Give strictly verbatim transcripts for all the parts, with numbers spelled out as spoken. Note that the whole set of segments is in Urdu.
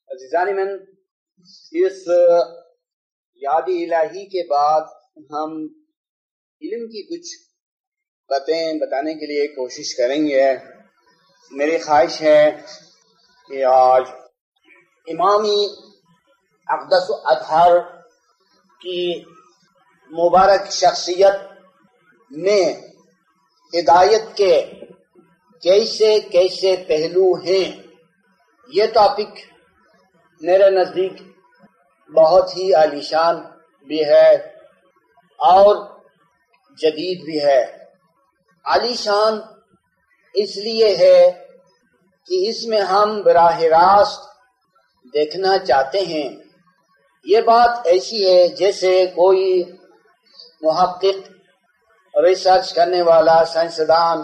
عزیزان من، اس یاد الہی کے بعد ہم علم کی کچھ باتیں بتانے کے لیے کوشش کریں گے۔ میری خواہش ہے کہ آج امامی اقدس اطہر کی مبارک شخصیت میں ہدایت کے کیسے کیسے پہلو ہیں، یہ ٹاپک میرے نزدیک بہت ہی عالیشان بھی ہے اور جدید بھی ہے۔ عالیشان اس لیے ہے کہ اس میں ہم براہ راست دیکھنا چاہتے ہیں۔ یہ بات ایسی ہے جیسے کوئی محقق، ریسرچ کرنے والا سائنسدان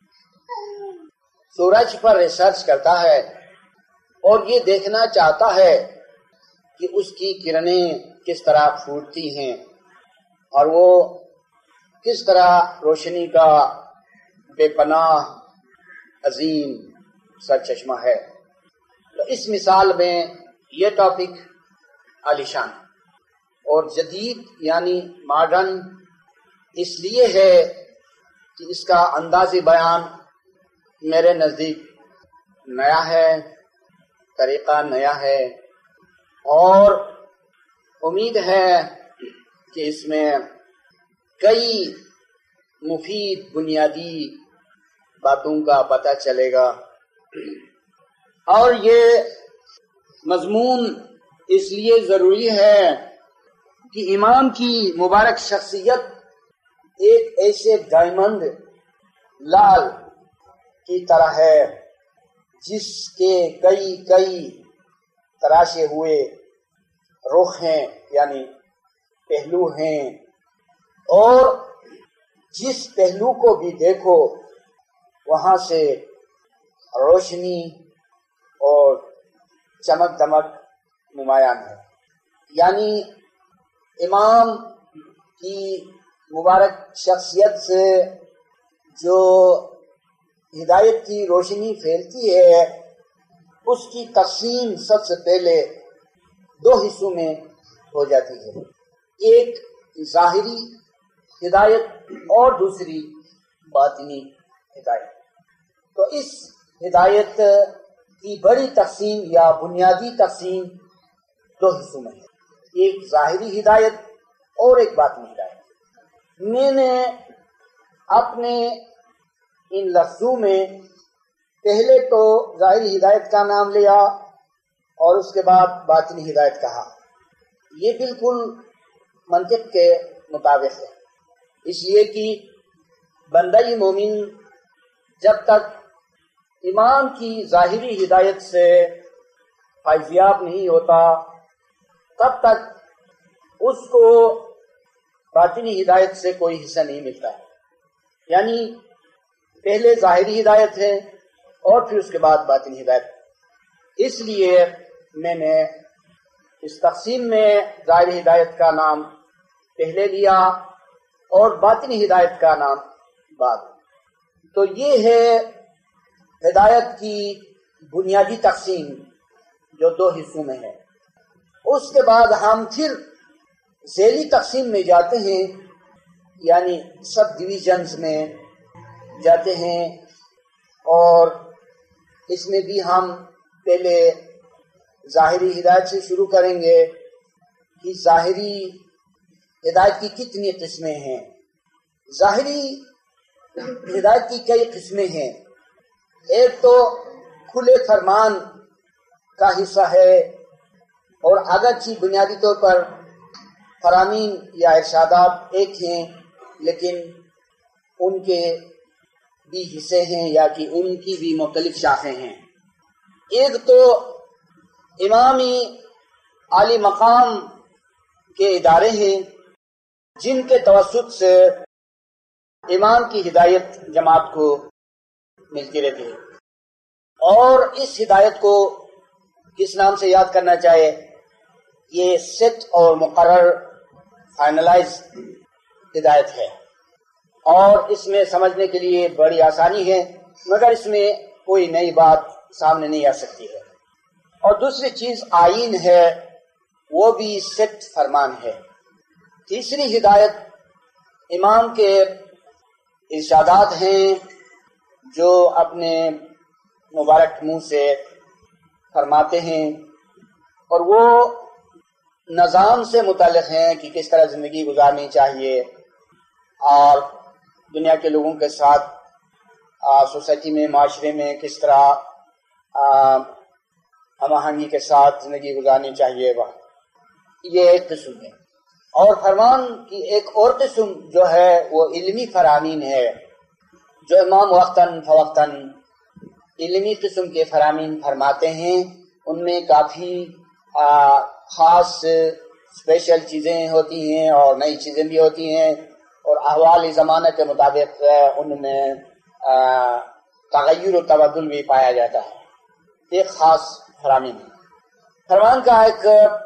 سورج پر ریسرچ کرتا ہے اور یہ دیکھنا چاہتا ہے کہ اس کی کرنیں کس طرح پھوٹتی ہیں اور وہ کس طرح روشنی کا بے پناہ عظیم سرچشمہ ہے۔ تو اس مثال میں یہ ٹاپک عالیشان اور جدید یعنی ماڈرن اس لیے ہے کہ اس کا انداز بیان میرے نزدیک نیا ہے، طریقہ نیا ہے اور امید ہے کہ اس میں کئی مفید بنیادی باتوں کا پتہ چلے گا۔ اور یہ مضمون اس لیے ضروری ہے کہ امام کی مبارک شخصیت ایک ایسے ڈائمنڈ لال کی طرح ہے جس کے کئی کئی تراشے ہوئے رخ ہیں یعنی پہلو ہیں، اور جس پہلو کو بھی دیکھو وہاں سے روشنی اور چمک دمک نمایاں ہے۔ یعنی امام کی مبارک شخصیت سے جو ہدایت کی روشنی پھیلتی ہے اس کی تقسیم سب سے پہلے دو حصوں میں ہو جاتی ہے، ایک ظاہری ہدایت اور دوسری باطنی ہدایت۔ تو اس ہدایت کی بڑی تقسیم یا بنیادی تقسیم دو حصوں میں ہے، ایک ظاہری ہدایت اور ایک باطنی ہدایت۔ میں نے اپنے ان لفظوں میں پہلے تو ظاہری ہدایت کا نام لیا اور اس کے بعد باطنی ہدایت کہا۔ یہ بالکل منطق کے مطابق ہے، اس لیے کہ بندہ مومن جب تک امام کی ظاہری ہدایت سے فیضیاب نہیں ہوتا تب تک اس کو باطنی ہدایت سے کوئی حصہ نہیں ملتا ہے۔ یعنی پہلے ظاہری ہدایت ہے اور پھر اس کے بعد باطنی ہدایت۔ اس لیے میں نے اس تقسیم میں ظاہری ہدایت کا نام پہلے لیا اور باطنی ہدایت کا نام بعد۔ تو یہ ہے ہدایت کی بنیادی تقسیم جو دو حصوں میں ہے۔ اس کے بعد ہم پھر ذیلی تقسیم میں جاتے ہیں، یعنی سب ڈویژنز میں جاتے ہیں، اور اس میں بھی ہم پہلے ظاہری ہدایت سے شروع کریں گے کہ ظاہری ہدایت کی کتنی قسمیں ہیں۔ ظاہری ہدایت کی کئی قسمیں ہیں۔ ایک تو کھلے فرمان کا حصہ ہے، اور اگرچہ بنیادی طور پر فرامین یا ارشادات ایک ہیں لیکن ان کے بھی حصے ہیں یا کہ ان کی بھی مختلف شاخیں ہیں۔ ایک تو امامی عالی مقام کے ادارے ہیں جن کے توسط سے امام کی ہدایت جماعت کو ملتی رہتی ہے، اور اس ہدایت کو کس نام سے یاد کرنا چاہے، یہ سیٹ اور مقرر فائنلائز ہدایت ہے، اور اس میں سمجھنے کے لیے بڑی آسانی ہے، مگر اس میں کوئی نئی بات سامنے نہیں آ سکتی ہے۔ اور دوسری چیز آئین ہے، وہ بھی سٹ فرمان ہے۔ تیسری ہدایت امام کے ارشادات ہیں جو اپنے مبارک منہ سے فرماتے ہیں، اور وہ نظام سے متعلق ہیں کہ کس طرح زندگی گزارنی چاہیے اور دنیا کے لوگوں کے ساتھ سوسائٹی میں، معاشرے میں کس طرح ہم آہنگی کے ساتھ زندگی گزارنی چاہیے۔ وہ یہ ایک قسم ہے۔ اور فرمان کی ایک اور قسم جو ہے وہ علمی فرامین ہے، جو امام وقتاً فوقتاً علمی قسم کے فرامین فرماتے ہیں۔ ان میں کافی آ, خاص اسپیشل چیزیں ہوتی ہیں اور نئی چیزیں بھی ہوتی ہیں، اور احوال زمانہ کے مطابق ان میں آ, تغیر و تبدل بھی پایا جاتا ہے۔ ایک خاص فرامین ہے۔ فرمان کا ایک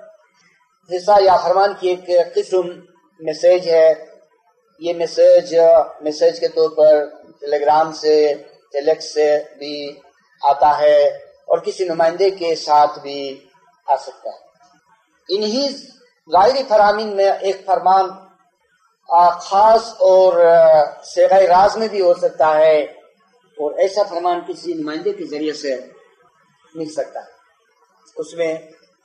حصہ یا فرمان کی ایک قسم میسیج ہے۔ یہ میسیج میسیج کے طور پر ٹیلی گرام سے، ٹیلیکس سے بھی آتا ہے، اور کسی نمائندے کے ساتھ بھی آ سکتا ہے۔ انہی ظاہری فرامین میں ایک فرمان خاص اور صیغہ راز میں بھی ہو سکتا ہے، اور ایسا فرمان کسی نمائندے کے ذریعے سے مل سکتا ہے، اس میں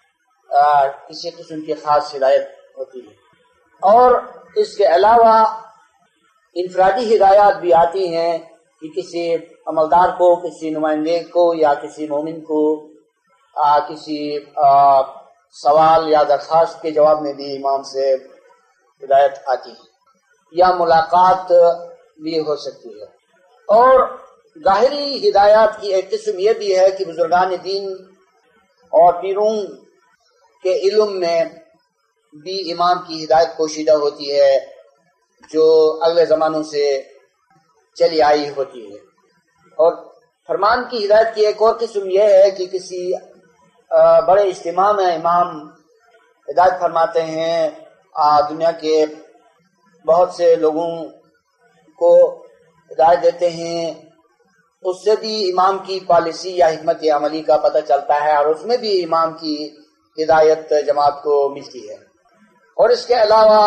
کسی قسم کی خاص ہدایت ہوتی ہے۔ اور اس کے علاوہ انفرادی ہدایات بھی آتی ہیں کہ کسی عملدار کو، کسی نمائندے کو یا کسی مومن کو آ, کسی آ, سوال یا درخواست کے جواب میں بھی امام سے ہدایت آتی ہے، یا ملاقات بھی ہو سکتی ہے۔ اور ظاہری ہدایات کی ایک قسم یہ بھی ہے کہ بزرگان دین اور پیروں کے علم میں بھی امام کی ہدایت پوشیدہ ہوتی ہے، جو اگلے زمانوں سے چلی آئی ہوتی ہے۔ اور فرمان کی ہدایت کی ایک اور قسم یہ ہے کہ کسی بڑے اجتماع میں امام ہدایت فرماتے ہیں، دنیا کے بہت سے لوگوں کو ہدایت دیتے ہیں، اس سے بھی امام کی پالیسی یا حکمت عملی کا پتہ چلتا ہے، اور اس میں بھی امام کی ہدایت جماعت کو ملتی ہے۔ اور اس کے علاوہ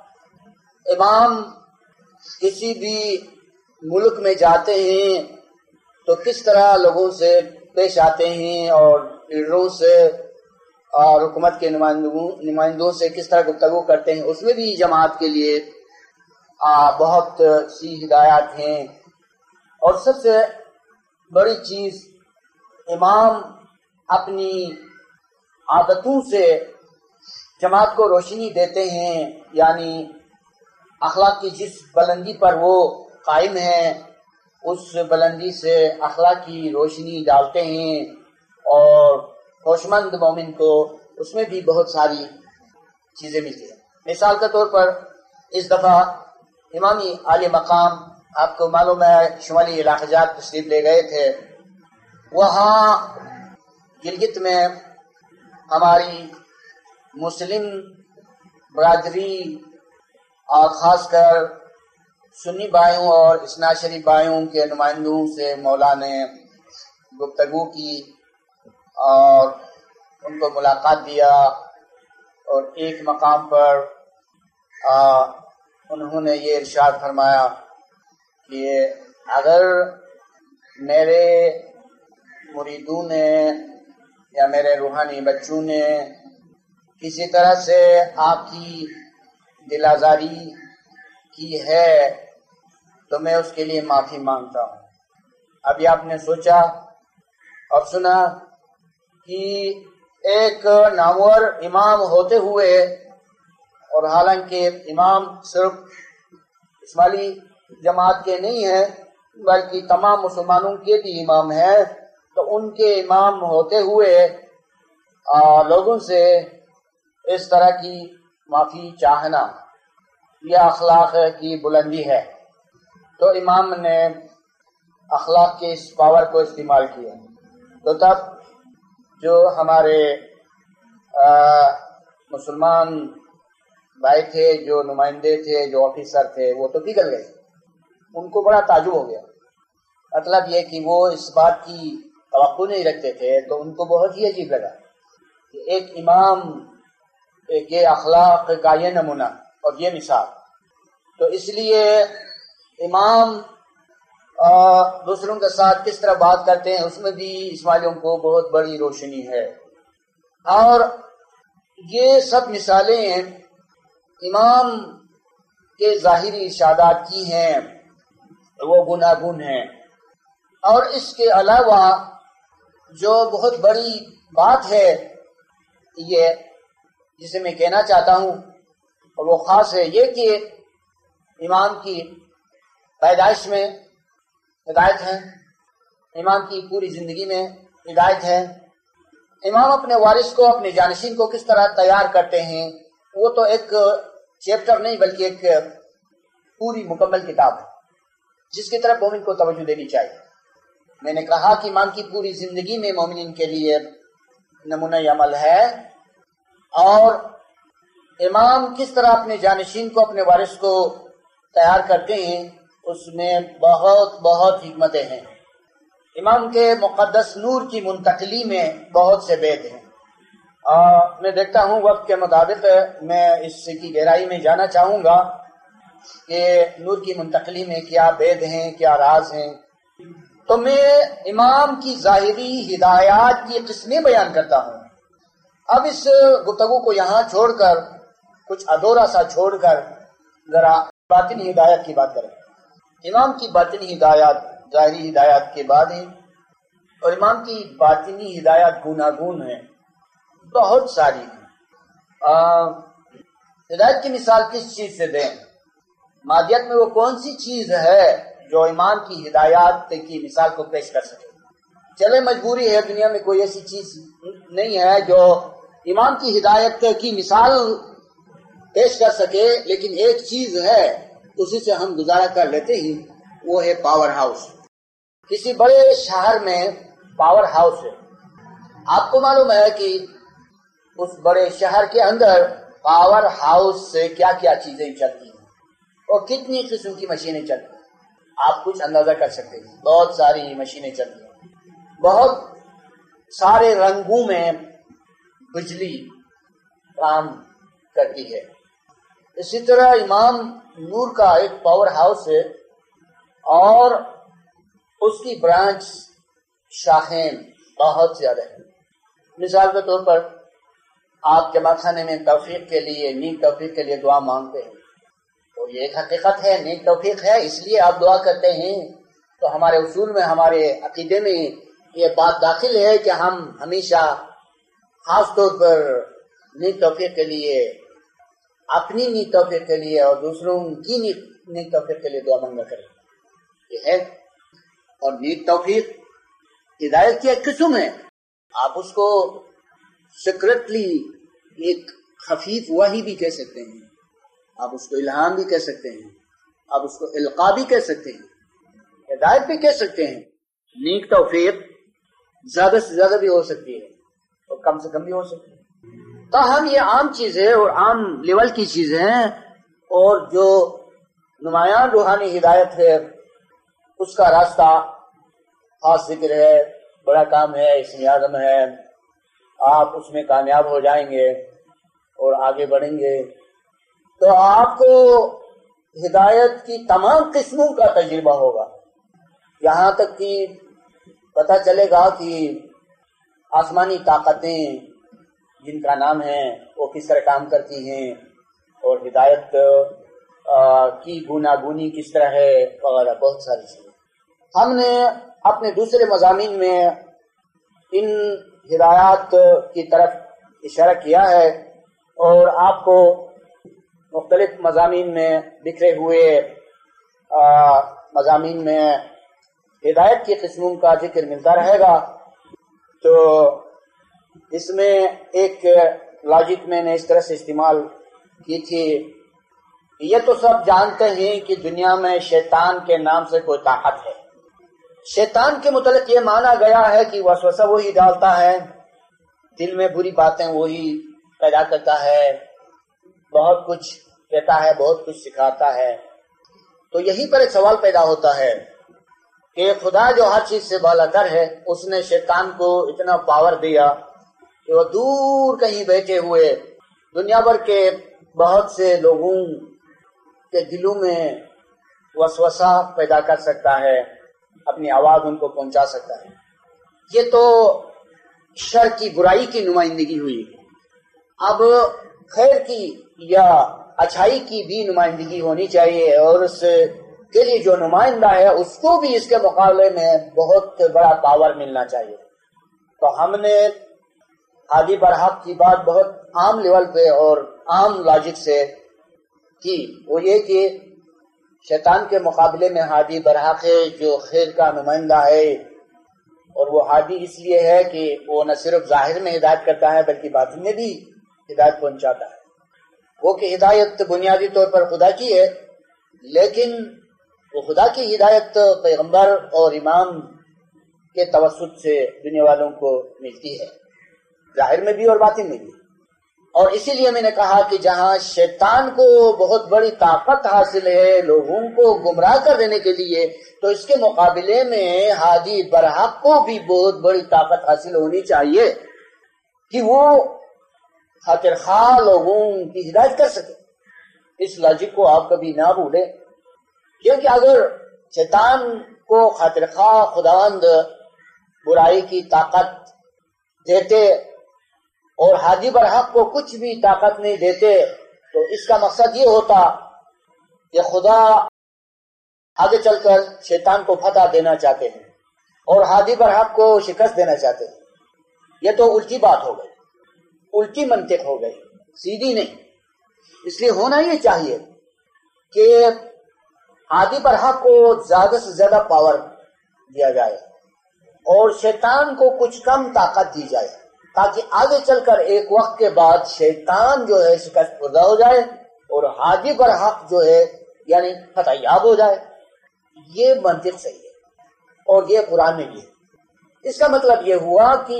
امام کسی بھی ملک میں جاتے ہیں تو کس طرح لوگوں سے پیش آتے ہیں، اور لیڈروں سے اور حکومت کے نمائندوں نمائندوں سے کس طرح گفتگو کرتے ہیں، اس میں بھی جماعت کے لیے بہت سی ہدایات ہیں۔ اور سب سے بڑی چیز، امام اپنی عادتوں سے جماعت کو روشنی دیتے ہیں، یعنی اخلاق کی جس بلندی پر وہ قائم ہیں اس بلندی سے اخلاق کی روشنی ڈالتے ہیں، اور ہوشمند مومن کو اس میں بھی بہت ساری چیزیں ملتی ہیں۔ مثال کے طور پر اس دفعہ امامی عالی مقام، آپ کو معلوم ہے، شمالی علاقہ جات تشریف لے گئے تھے۔ وہاں گلگت میں ہماری مسلم برادری اور خاص کر سنی بھائیوں اور اثنا شریف بھائیوں کے نمائندوں سے مولا نے گفتگو کی اور ان کو ملاقات دیا، اور ایک مقام پر آ, انہوں نے یہ ارشاد فرمایا کہ اگر میرے مریدوں نے یا میرے روحانی بچوں نے کسی طرح سے آپ کی دل آزاری کی ہے تو میں اس کے لیے معافی مانگتا ہوں۔ ابھی آپ نے سوچا اور سنا کہ ایک نامور امام ہوتے ہوئے، اور حالانکہ امام صرف اسماعیلی جماعت کے نہیں ہیں بلکہ تمام مسلمانوں کے بھی امام ہیں، تو ان کے امام ہوتے ہوئے لوگوں سے اس طرح کی معافی چاہنا یہ اخلاق کی بلندی ہے۔ تو امام نے اخلاق کے اس پاور کو استعمال کیا، تو تب جو ہمارے مسلمان بھائی تھے، جو نمائندے تھے، جو آفیسر تھے، وہ تو پگھل گئے، ان کو بڑا تعجب ہو گیا۔ مطلب یہ کہ وہ اس بات کی توقع نہیں رکھتے تھے، تو ان کو بہت ہی عجیب لگا کہ ایک امام، ایک یہ اخلاق کا یہ نمونہ اور یہ مثال. تو اس لیے امام دوسروں کے ساتھ کس طرح بات کرتے ہیں، اس میں بھی اسماعیلیوں کو بہت بڑی روشنی ہے. اور یہ سب مثالیں امام کے ظاہری ارشادات کی ہیں، وہ گناگون ہیں. اور اس کے علاوہ جو بہت بڑی بات ہے یہ جسے میں کہنا چاہتا ہوں، اور وہ خاص ہے یہ کہ امام کی پیدائش میں ہدایت ہے، امام کی پوری زندگی میں ہدایت ہے. امام اپنے وارث کو، اپنے جانشین کو کس طرح تیار کرتے ہیں، وہ تو ایک چیپٹر نہیں بلکہ ایک پوری مکمل کتاب ہے جس کی طرف مومن کو توجہ دینی چاہیے. میں نے کہا کہ امام کی پوری زندگی میں مومنین کے لیے نمونہ عمل ہے، اور امام کس طرح اپنے جانشین کو، اپنے وارث کو تیار کرتے ہیں، اس میں بہت بہت حکمتیں ہیں. امام کے مقدس نور کی منتقلی میں بہت سے بید ہیں. میں دیکھتا ہوں وقت کے مطابق میں اس کی گہرائی میں جانا چاہوں گا کہ نور کی منتقلی میں کیا بید ہیں، کیا راز ہیں. تو میں امام کی ظاہری ہدایات کی قسمیں بیان کرتا ہوں. اب اس گفتگو کو یہاں چھوڑ کر، کچھ ادھورا سا چھوڑ کر، ذرا باطنی ہدایت کی بات کریں. امام کی باطنی ہدایات ظاہری ہدایات کے بعد ہیں، اور امام کی باطنی ہدایات گوناگون ہیں، بہت ساری ہیں. ہدایت کی مثال کس چیز سے دیں؟ مادیت میں وہ کون سی چیز ہے جو امام کی ہدایات کی مثال کو پیش کر سکے؟ چلے مجبوری ہے، دنیا میں کوئی ایسی چیز نہیں ہے جو امام کی ہدایت کی مثال پیش کر سکے، لیکن ایک چیز ہے اسی سے ہم گزارا کر لیتے ہی، وہ ہے پاور ہاؤس. کسی بڑے شہر میں پاور ہاؤس ہے. آپ کو معلوم ہے کہ اس بڑے شہر کے اندر پاور ہاؤس سے کیا کیا چیزیں چلتی ہیں اور کتنی قسم کی مشینیں چلتی ہیں. آپ کچھ اندازہ کر سکتے ہیں. بہت ساری مشینیں چلتی ہیں، بہت سارے رنگوں میں بجلی کام کرتی ہے. اسی طرح امام نور کا ایک پاور ہاؤس ہے، اور اس کی برانچ شاخیں بہت زیادہ ہیں. مثال کے طور پر آپ جمع خانے میں توفیق کے لیے، نیک توفیق کے لیے دعا مانگتے ہیں، تو یہ ایک حقیقت ہے، نیک توفیق ہے، اس لیے آپ دعا کرتے ہیں. تو ہمارے اصول میں، ہمارے عقیدے میں یہ بات داخل ہے کہ ہم ہمیشہ خاص طور پر نیک توفیق کے لیے، اپنی نیک توفیق کے لیے اور دوسروں کی نیک توفیق کے لیے دعا مانگا کریں. یہ ہے. اور نیک توفیق ہدایت کی ایک قسم ہے. آپ اس کو سیکرٹلی ایک خفیف وحی بھی کہہ سکتے ہیں، آپ اس کو الہام بھی کہہ سکتے ہیں، آپ اس کو القاء بھی کہہ سکتے ہیں، ہدایت بھی کہہ سکتے ہیں. نیک توفیق زیادہ سے زیادہ بھی ہو سکتی ہے اور کم سے کم بھی ہو سکتی ہے. تاہم یہ عام چیزیں اور عام لیول کی چیزیں ہیں، اور جو نمایاں روحانی ہدایت ہے اس کا راستہ خاص ذکر ہے، بڑا کام ہے، اسم اعظم ہے. آپ اس میں کامیاب ہو جائیں گے اور آگے بڑھیں گے تو آپ کو ہدایت کی تمام قسموں کا تجربہ ہوگا. یہاں تک کہ پتہ چلے گا کہ آسمانی طاقتیں جن کا نام ہے وہ کس طرح کام کرتی ہیں، اور ہدایت کی گوناگونی کس طرح ہے، وغیرہ بہت ساری چیزیں. ہم نے اپنے دوسرے مضامین میں ان ہدایات کی طرف اشارہ کیا ہے، اور آپ کو مختلف مضامین میں بکھرے ہوئے مضامین میں ہدایت کی قسموں کا ذکر ملتا رہے گا. تو اس میں ایک لاجک میں نے اس طرح سے استعمال کی تھی، یہ تو سب جانتے ہیں کہ دنیا میں شیطان کے نام سے کوئی طاقت ہے. شیطان کے متعلق یہ مانا گیا ہے کہ وسوسہ وہی ڈالتا ہے، دل میں بری باتیں وہی پیدا کرتا ہے، بہت کچھ کہتا ہے، بہت کچھ سکھاتا ہے. تو یہیں پر ایک سوال پیدا ہوتا ہے کہ خدا جو ہر چیز سے بالا تر ہے، اس نے شیطان کو اتنا پاور دیا کہ وہ دور کہیں بیٹھے ہوئے دنیا بھر کے بہت سے لوگوں کے دلوں میں وسوسہ پیدا کر سکتا ہے، اپنی آواز ان کو پہنچا سکتا ہے۔ یہ تو شر کی برائی کی نمائندگی ہوئی، اب خیر کی یا اچھائی کی بھی نمائندگی ہونی چاہیے، اور اس کے لیے جو نمائندہ ہے اس کو بھی اس کے مقابلے میں بہت بڑا پاور ملنا چاہیے۔ تو ہم نے ہادی برحق کی بات بہت عام لیول پہ اور عام لاجک سے کی، وہ یہ کہ شیطان کے مقابلے میں ہادی برحق ہے جو خیر کا نمائندہ ہے، اور وہ ہادی اس لیے ہے کہ وہ نہ صرف ظاہر میں ہدایت کرتا ہے بلکہ باطن میں بھی ہدایت پہنچاتا ہے۔ وہ کہ ہدایت بنیادی طور پر خدا کی ہے، لیکن وہ خدا کی ہدایت پیغمبر اور امام کے توسط سے دنیا والوں کو ملتی ہے، ظاہر میں بھی اور باطن میں بھی۔ اور اسی لیے میں نے کہا کہ جہاں شیطان کو بہت بڑی طاقت حاصل ہے لوگوں کو گمراہ کر دینے کے لیے، تو اس کے مقابلے میں ہادی برحق کو بھی بہت بڑی طاقت حاصل ہونی چاہیے کہ وہ خاطر خواہ لوگوں کی ہدایت کر سکے۔ اس لاجک کو آپ کبھی نہ بھولیں، کیونکہ اگر شیطان کو خاطر خواہ خداوند برائی کی طاقت دیتے اور ہادی برحق کو کچھ بھی طاقت نہیں دیتے، تو اس کا مقصد یہ ہوتا کہ خدا آگے چل کر شیطان کو فتح دینا چاہتے ہیں اور ہادی برحق کو شکست دینا چاہتے ہیں۔ یہ تو الٹی بات ہو گئی، الٹی منطق ہو گئی، سیدھی نہیں۔ اس لیے ہونا یہ چاہیے کہ ہادی برحق کو زیادہ سے زیادہ پاور دیا جائے اور شیطان کو کچھ کم طاقت دی جائے، تاکہ آگے چل کر ایک وقت کے بعد شیطان جو ہے شکست خوردہ ہو جائے اور ہادی برحق جو ہے یعنی فتح یاب ہو جائے۔ یہ منطق صحیح ہے اور یہ قرآن میں بھی ہے۔ اس کا مطلب یہ ہوا کہ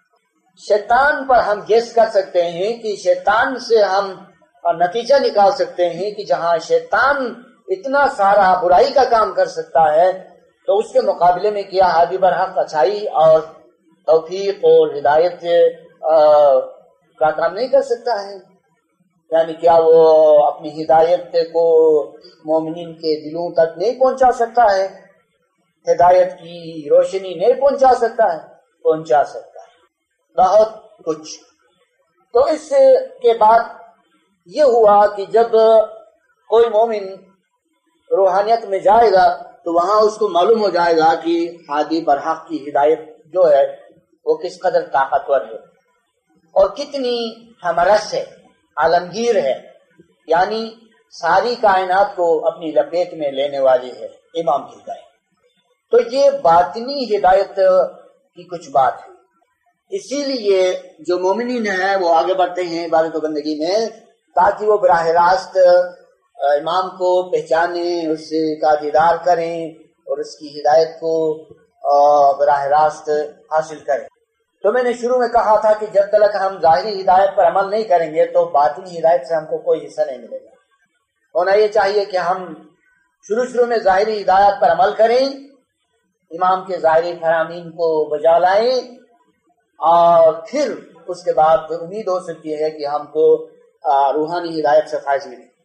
شیطان پر ہم گیس کر سکتے ہیں کہ شیطان سے ہم نتیجہ نکال سکتے ہیں کہ جہاں شیطان اتنا سارا برائی کا کام کر سکتا ہے تو اس کے مقابلے میں کیا ہادی برحق اچھائی اور توفیق اور ہدایت کا کام نہیں کر سکتا ہے؟ یعنی کیا وہ اپنی ہدایت کو مومنین کے دلوں تک نہیں پہنچا سکتا ہے؟ ہدایت کی روشنی نہیں پہنچا سکتا ہے؟ پہنچا سکتا ہے بہت کچھ۔ تو اس کے بعد یہ ہوا کہ جب کوئی مومن روحانیت میں جائے گا تو وہاں اس کو معلوم ہو جائے گا کہ ہادی برحق کی ہدایت جو ہے وہ کس قدر طاقتور ہے اور کتنی ہمرس ہے، عالمگیر ہے، یعنی ساری کائنات کو اپنی لپیٹ میں لینے والی ہے امام کی ہدایت۔ تو یہ باطنی ہدایت کی کچھ بات ہے۔ اسی لیے جو مومنین ہیں وہ آگے بڑھتے ہیں عبادت و بندگی میں تاکہ وہ براہ راست امام کو پہچانیں، اس کا دیدار کریں اور اس کی ہدایت کو براہ راست حاصل کریں۔ تو میں نے شروع میں کہا تھا کہ جب تک ہم ظاہری ہدایت پر عمل نہیں کریں گے تو باطنی ہدایت سے ہم کو کوئی حصہ نہیں ملے گا۔ ہونا یہ چاہیے کہ ہم شروع شروع میں ظاہری ہدایت پر عمل کریں، امام کے ظاہری فرامین کو بجا لائیں، اور پھر اس کے بعد امید ہو سکتی ہے کہ ہم کو روحانی ہدایت سے فائز ملے۔